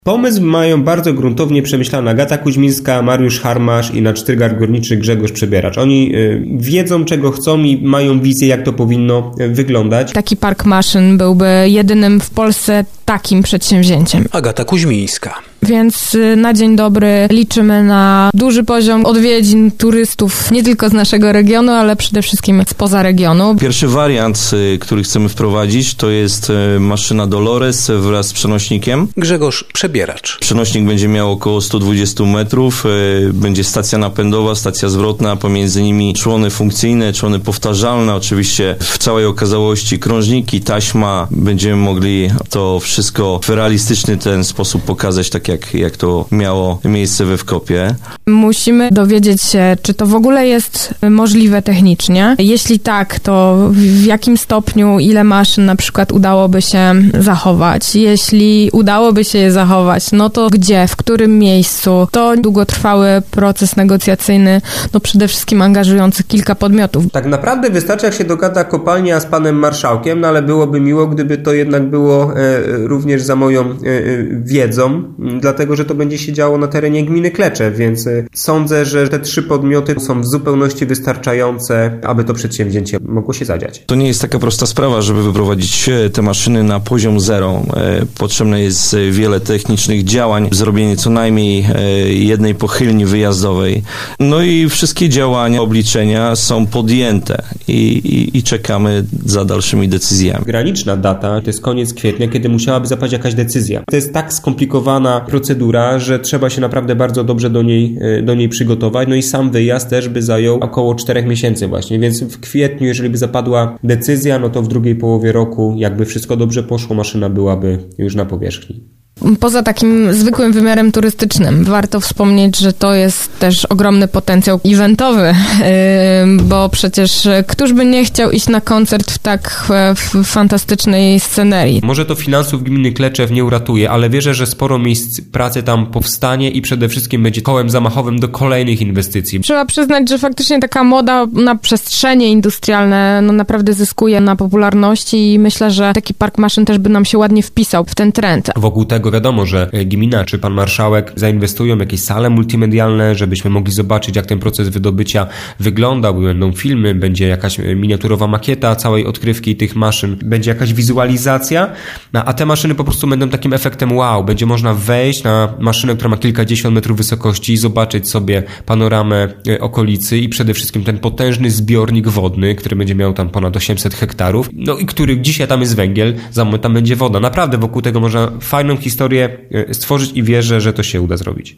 Pomysł mają bardzo gruntownie przemyślany Agata Kuźmińska, Mariusz Harmasz i nadsztygar górniczy Grzegorz Przebieracz. Oni wiedzą, czego chcą i mają wizję, jak to powinno wyglądać. Taki park maszyn byłby jedynym w Polsce takim przedsięwzięciem. Agata Kuźmińska. Więc na dzień dobry liczymy na duży poziom odwiedzin turystów nie tylko z naszego regionu, ale przede wszystkim spoza regionu. Pierwszy wariant, który chcemy wprowadzić, to jest maszyna Dolores wraz z przenośnikiem. Grzegorz Przebieracz. Przenośnik będzie miał około 120 metrów, będzie stacja napędowa, stacja zwrotna, pomiędzy nimi człony funkcyjne, człony powtarzalne, oczywiście w całej okazałości krążniki, taśma. Będziemy mogli to wszystko w realistyczny ten sposób pokazać, tak jak to miało miejsce we Wkopie. Musimy dowiedzieć się, czy to w ogóle jest możliwe technicznie. Jeśli tak, to w jakim stopniu, ile maszyn na przykład udałoby się zachować. Jeśli udałoby się je zachować, no to gdzie, w którym miejscu. To długotrwały proces negocjacyjny, no przede wszystkim angażujący kilka podmiotów. Tak naprawdę wystarczy, jak się dogada kopalnia z panem marszałkiem, no ale byłoby miło, gdyby to jednak było również za moją wiedzą, dlatego, że to będzie się działo na terenie gminy Klecze, więc sądzę, że te 3 podmioty są w zupełności wystarczające, aby to przedsięwzięcie mogło się zadziać. To nie jest taka prosta sprawa, żeby wyprowadzić te maszyny na poziom zero. Potrzebne jest wiele technicznych działań, zrobienie co najmniej jednej pochylni wyjazdowej. No i wszystkie działania, obliczenia są podjęte i czekamy za dalszymi decyzjami. Graniczna data to jest koniec kwietnia, kiedy musiałaby zapaść jakaś decyzja. To jest tak skomplikowana procedura, że trzeba się naprawdę bardzo dobrze do niej przygotować. No i sam wyjazd też by zajął około 4 miesięcy właśnie, więc w kwietniu, jeżeli by zapadła decyzja, no to w drugiej połowie roku, jakby wszystko dobrze poszło, maszyna byłaby już na powierzchni. Poza takim zwykłym wymiarem turystycznym warto wspomnieć, że to jest też ogromny potencjał eventowy, bo przecież któż by nie chciał iść na koncert w tak fantastycznej scenerii. Może to finansów gminy Kleczew nie uratuje, ale wierzę, że sporo miejsc pracy tam powstanie i przede wszystkim będzie kołem zamachowym do kolejnych inwestycji. Trzeba przyznać, że faktycznie taka moda na przestrzenie industrialne no naprawdę zyskuje na popularności i myślę, że taki park maszyn też by nam się ładnie wpisał w ten trend. Wokół tego wiadomo, że gmina czy pan marszałek zainwestują w jakieś sale multimedialne, żebyśmy mogli zobaczyć, jak ten proces wydobycia wyglądał. Będą filmy, będzie jakaś miniaturowa makieta całej odkrywki tych maszyn, będzie jakaś wizualizacja, a te maszyny po prostu będą takim efektem wow. Będzie można wejść na maszynę, która ma kilkadziesiąt metrów wysokości i zobaczyć sobie panoramę okolicy i przede wszystkim ten potężny zbiornik wodny, który będzie miał tam ponad 800 hektarów, no i który dzisiaj tam jest węgiel, za moment tam będzie woda. Naprawdę wokół tego można fajną historię stworzyć i wierzę, że to się uda zrobić.